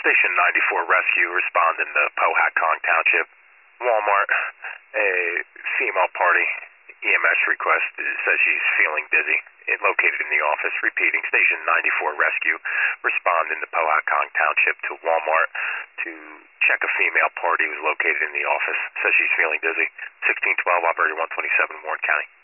Station 94 Rescue, responding to Powhatan Township. Walmart, a female party, EMS request, says she's feeling dizzy. It located in the office, repeating, Station 94 Rescue, responding to Powhatan Township to Walmart to check a female party who's located in the office. Says she's feeling dizzy. 1612, Operator 127, Warren County.